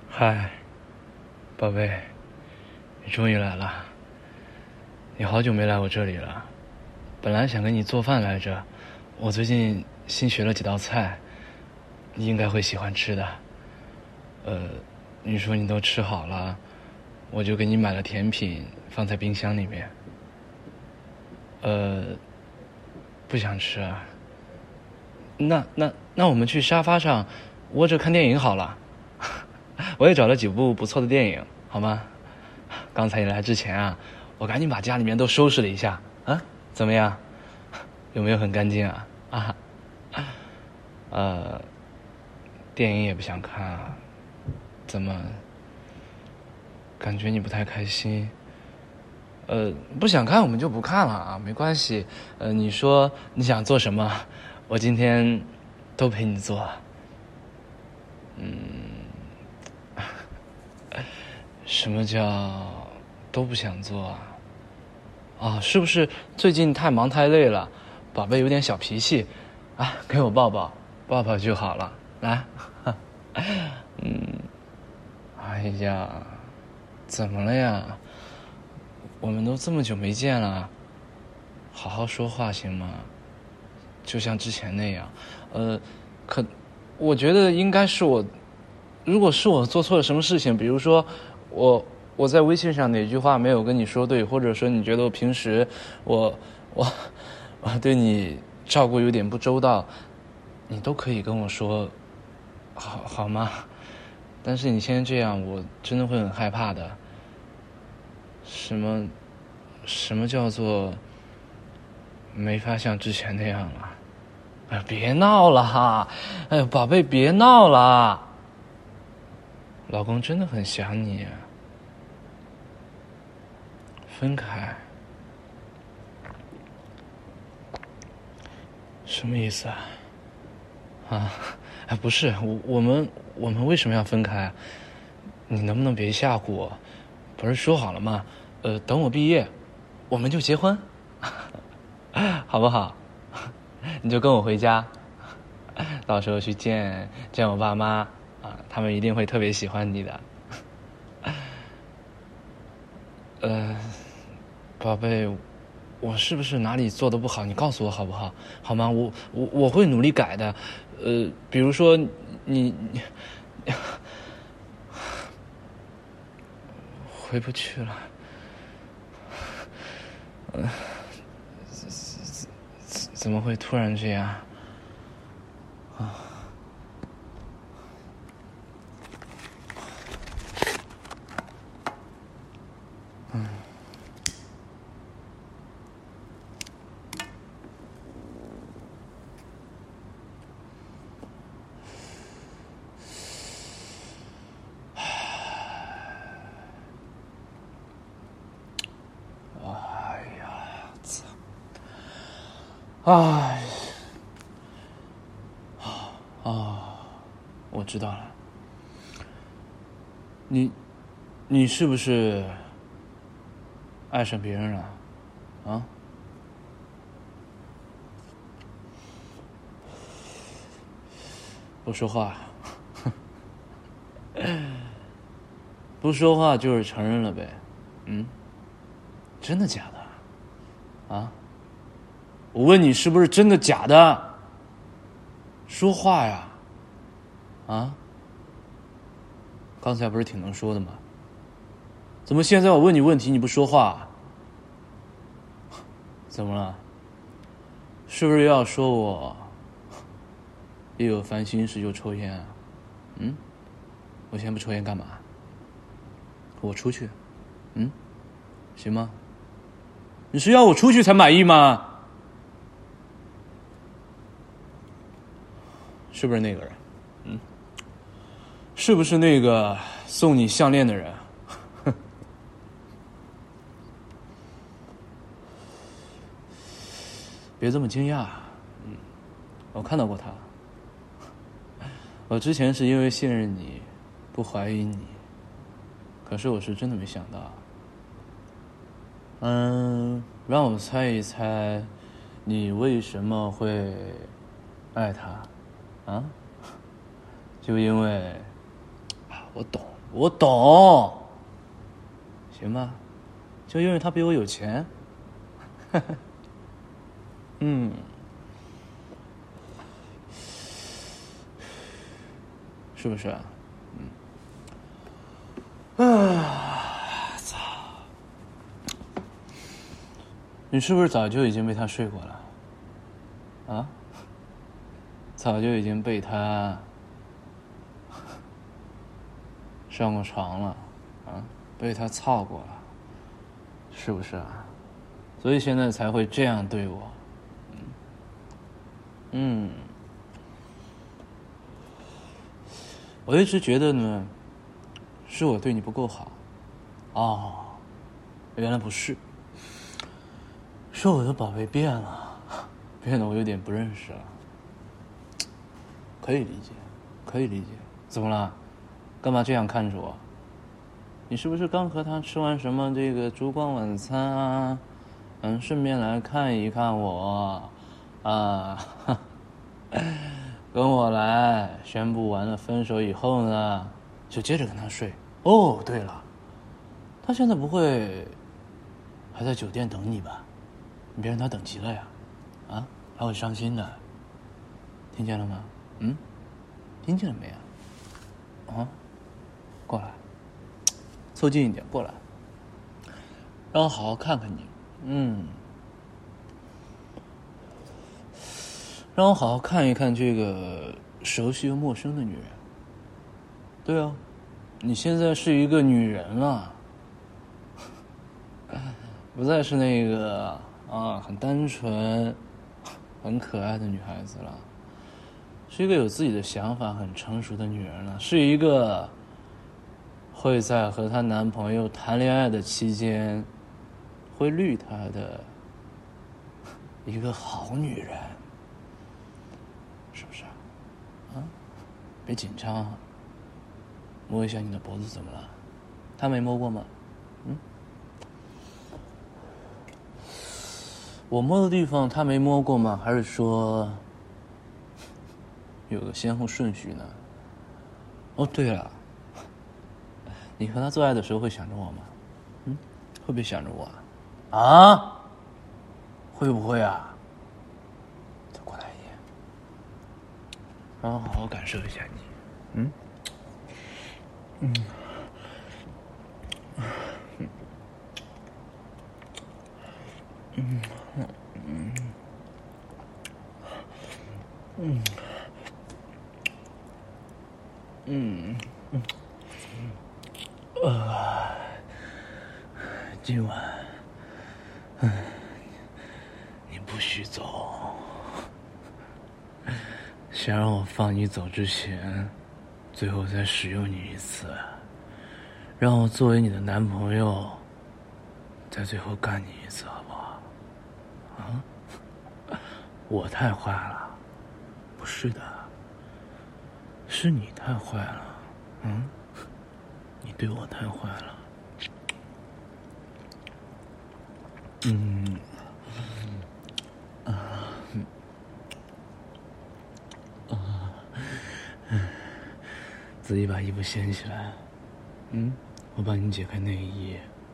嗨，宝贝，你终于来了。你好久没来我这里了，本来想给你做饭来着，我最近新学了几道菜，你应该会喜欢吃的。你说你都吃好了，我就给你买了甜品放在冰箱里面。不想吃啊。那我们去沙发上窝着看电影好了。我也找了几部不错的电影，好吗？刚才你来之前啊，我赶紧把家里面都收拾了一下啊，怎么样？有没有很干净啊？电影也不想看啊？怎么？感觉你不太开心？不想看我们就不看了啊，没关系。你说你想做什么，我今天都陪你做。什么叫都不想做啊？是不是最近太忙太累了，宝贝有点小脾气啊？给我抱抱，抱抱就好了。来，哎呀，怎么了呀？我们都这么久没见了，好好说话行吗？就像之前那样。我觉得应该是我，如果是我做错了什么事情，比如说我在微信上哪句话没有跟你说对，或者说你觉得我平时我对你照顾有点不周到，你都可以跟我说，好吗？但是你现在这样，我真的会很害怕的。什么叫做没法像之前那样了？哎，别闹了哈！哎呦，宝贝，别闹了。老公真的很想你。分开？什么意思啊？不是，我们为什么要分开？你能不能别吓唬我？不是说好了吗？等我毕业，我们就结婚，好不好？你就跟我回家，到时候去见我爸妈啊，他们一定会特别喜欢你的。宝贝，我是不是哪里做的不好？你告诉我好不好？好吗？我会努力改的。比如说你回不去了。怎么会突然这样？哎，我知道了。你是不是爱上别人了？啊？不说话。不说话就是承认了呗。真的假的？啊？我问你是不是真的假的？说话呀！啊？刚才不是挺能说的吗？怎么现在我问你问题你不说话？怎么了？是不是要说我一有烦心事就抽烟啊？我先不抽烟干嘛？我出去，行吗？你是要我出去才满意吗？是不是那个人？是不是那个送你项链的人？别这么惊讶。我看到过他。我之前是因为信任你，不怀疑你，可是我是真的没想到。让我猜一猜，你为什么会爱他？啊？就因为我懂， 我懂，行吧？就因为他比我有钱。嗯，是不是啊？操！你是不是早就已经被他睡过了？啊？早就已经被他上过床了，啊？被他操过了，是不是啊？所以现在才会这样对我。我一直觉得呢，是我对你不够好。哦，原来不是，是我的宝贝变了，变得我有点不认识了。可以理解，可以理解。怎么了？干嘛这样看着我？你是不是刚和他吃完什么这个烛光晚餐啊？顺便来看一看我，啊，跟我来。宣布完了分手以后呢，就接着跟他睡。哦，对了，他现在不会还在酒店等你吧？你别让他等急了呀，啊，他会伤心的。听见了吗？听见了没有？啊，过来，凑近一点，过来，让我好好看看你。让我好好看一看这个熟悉又陌生的女人。对啊，你现在是一个女人了，不再是那个很单纯、很可爱的女孩子了，是一个有自己的想法、很成熟的女人了，是一个会在和她男朋友谈恋爱的期间会绿她的一个好女人，是不是啊？别紧张啊，摸一下你的脖子怎么了？他没摸过吗？我摸的地方他没摸过吗？还是说有个先后顺序呢？哦，对了，你和他做爱的时候会想着我吗？会不会想着我啊？啊？会不会啊？再过来一点，让我好好感受一下你。今晚，你不许走。想让我放你走之前，最后再使用你一次，让我作为你的男朋友，再最后干你一次，好不好？我太坏了，不是的，是你太坏了。你对我太坏了。自己把衣服掀起来。我帮你解开内衣。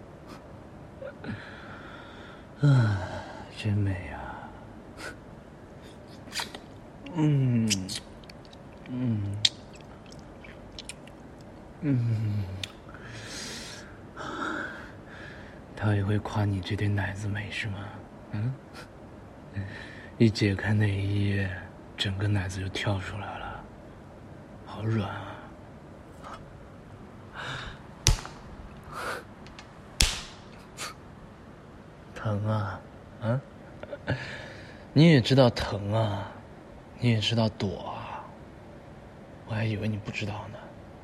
真美啊。他也会夸你这对奶子美是吗？一解开内衣，整个奶子就跳出来了，好软啊。疼啊，你也知道疼啊，你也知道躲啊，我还以为你不知道呢。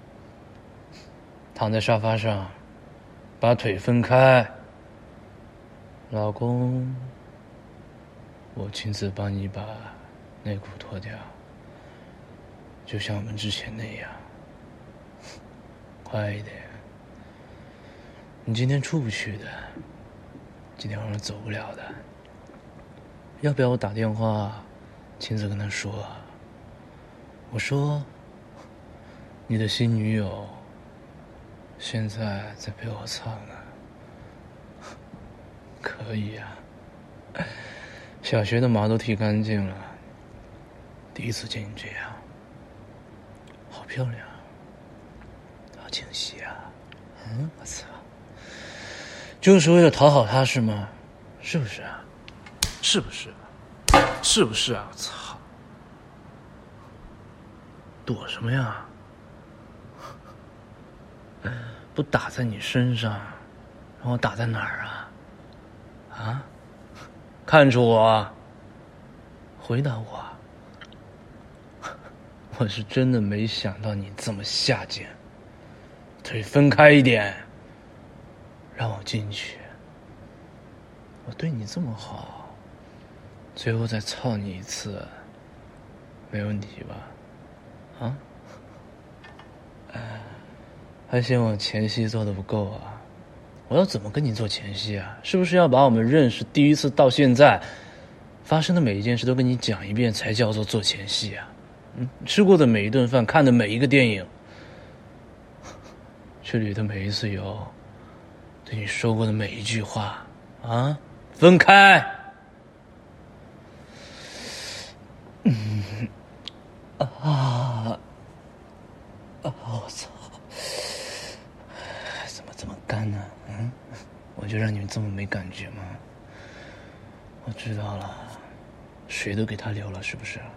躺在沙发上，把腿分开，老公，我亲自帮你把内裤脱掉，就像我们之前那样。快一点，你今天出不去的，今天晚上走不了的。要不要我打电话亲自跟他说？我说你的新女友现在在被我操呢？可以啊，小学的毛都剃干净了，第一次见你这样，好漂亮，好清晰啊！我操，就是为了讨好他是吗？是不是啊？是不是？是不是啊？我操！躲什么呀？不打在你身上，让我打在哪儿啊？啊？看着我，回答我。我是真的没想到你这么下贱，腿分开一点，让我进去。我对你这么好，最后再操你一次，没问题吧？啊？还嫌我前戏做得不够啊？我要怎么跟你做前戏啊？是不是要把我们认识第一次到现在发生的每一件事都跟你讲一遍才叫做做前戏啊？吃过的每一顿饭，看的每一个电影，去旅的每一次游，对你说过的每一句话啊，分开。我操！怎么这么干呢？我就让你们这么没感觉吗？我知道了，水都给他流了，是不是？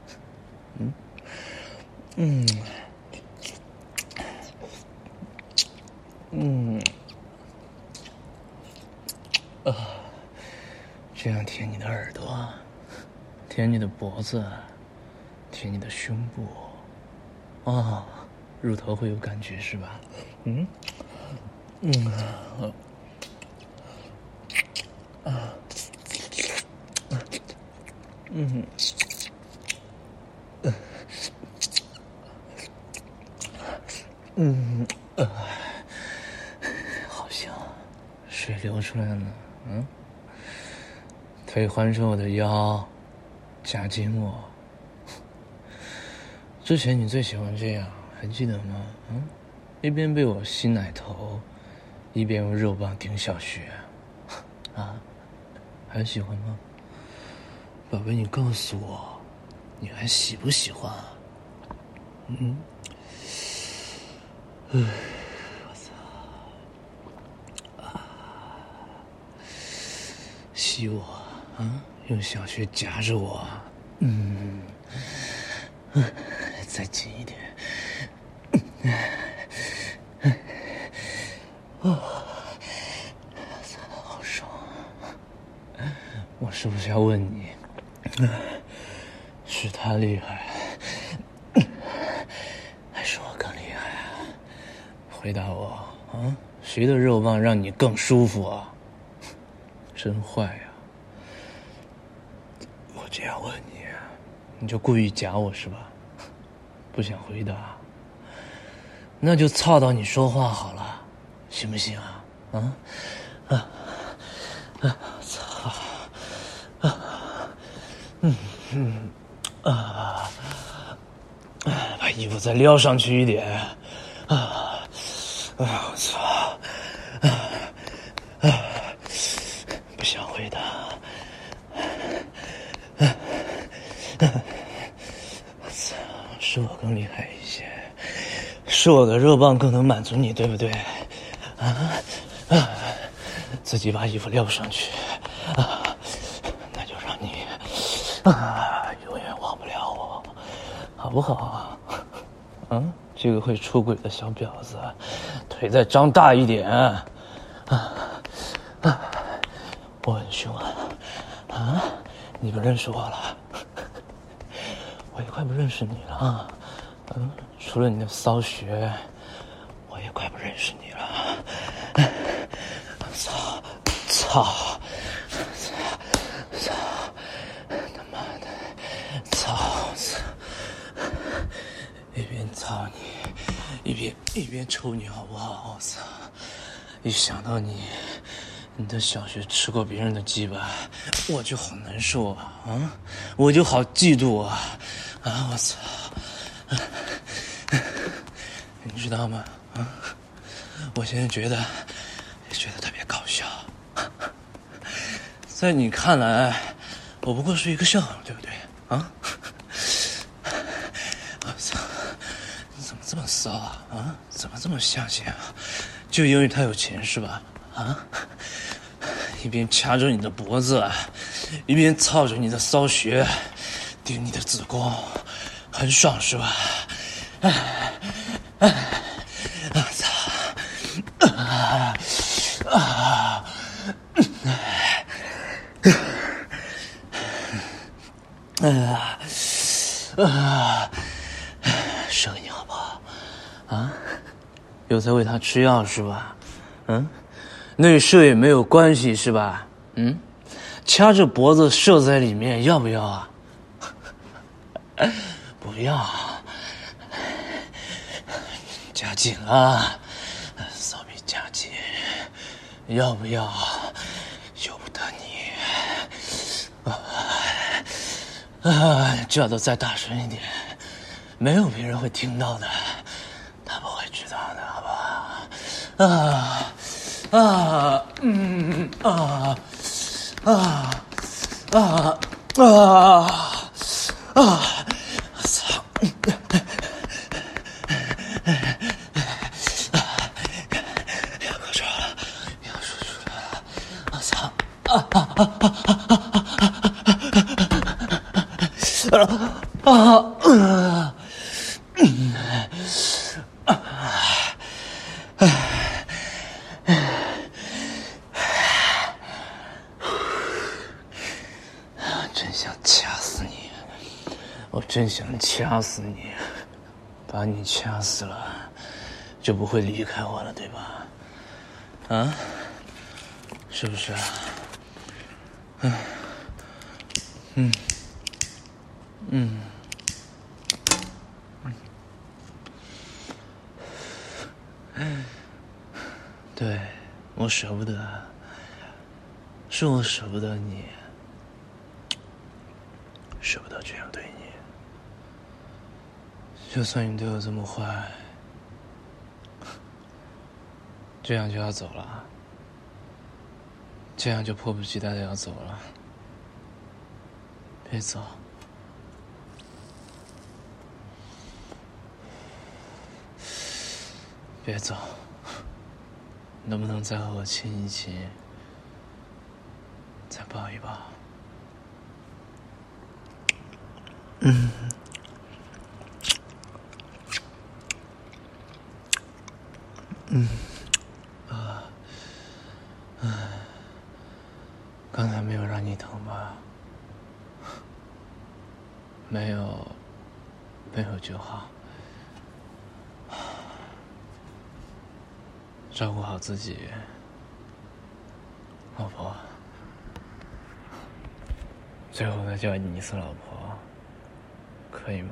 这样舔你的耳朵，舔你的脖子，舔你的胸部，乳头会有感觉是吧？好香，水流出来了。腿环着我的腰，夹紧我。之前你最喜欢这样，还记得吗？一边被我吸奶头，一边用肉棒顶小穴。还喜欢吗？宝贝，你告诉我，你还喜不喜欢？我操！吸我用小穴夹着我，再紧一点，好爽！我是不是要问你，是他厉害，还是我更厉害啊？回答我谁的肉棒让你更舒服啊？真坏呀！我这样问你，你就故意夹我是吧？不想回答，那就操到你说话好了，行不行啊？操！把衣服再撩上去一点，我操！不想回答。我操，是我更厉害一些，是我的肉棒更能满足你，对不对？自己把衣服撩上去，那就让你永远忘不了我，好不好？这个会出轨的小婊子，腿再张大一点。我很凶你不认识我了，我也快不认识你了除了你的骚穴，我也快不认识你了。操！他妈的！操！一边操你，一边抽你，好不好？我操！一想到你的小学吃过别人的鸡巴，我就好难受我就好嫉妒我操！你知道吗？ 我现在觉得特别搞笑。在你看来，我不过是一个笑话，对不对？啊？我操！你怎么这么骚啊？啊？怎么这么下贱啊？就因为他有钱是吧？啊？一边掐着你的脖子，一边操着你的骚穴，顶你的子宫，很爽是吧？我操！射给你好不好？啊？有在为他吃药是吧？嗯？内射也没有关系是吧？嗯？掐着脖子射在里面要不要啊？不要，加紧啊，骚逼加紧，要不要？由不得你。叫得再大声一点，没有别人会听到的，他不会知道的，好不好？我操！要高潮了，要输出来了！我操！真想掐死你！我真想掐死你！把你掐死了，就不会离开我了，对吧？啊？是不是啊？对，我舍不得，是我舍不得你，舍不得这样对你。就算你对我这么坏，这样就要走了，这样就迫不及待的要走了。别走，别走，能不能再和我亲一亲，再抱一抱？刚才没有让你疼吧？没有就好。照顾好自己，老婆。最后再叫你一次老婆，可以吗？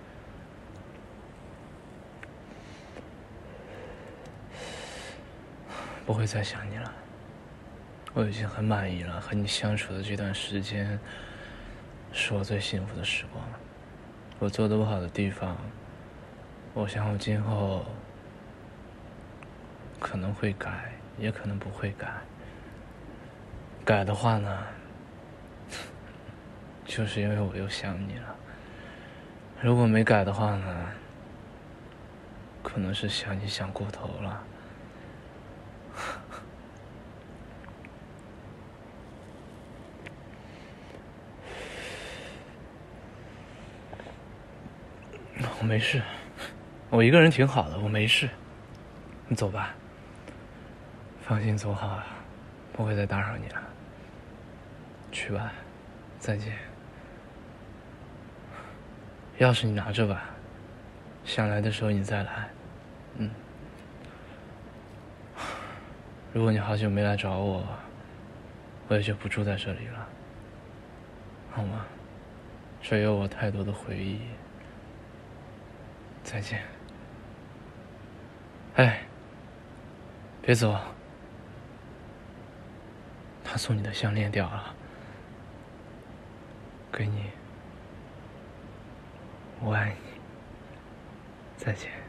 不会再想你了，我已经很满意了。和你相处的这段时间，是我最幸福的时光。我做得不好的地方，我想我今后可能会改，也可能不会改。改的话呢，就是因为我又想你了。如果没改的话呢，可能是想你想过头了。我没事，我一个人挺好的，我没事。你走吧，放心走好，不会再打扰你了。去吧，再见。钥匙你拿着吧，想来的时候你再来。如果你好久没来找我，我也就不住在这里了，好吗？这有我太多的回忆。再见。哎，别走，他送你的项链掉了，给你，我爱你，再见。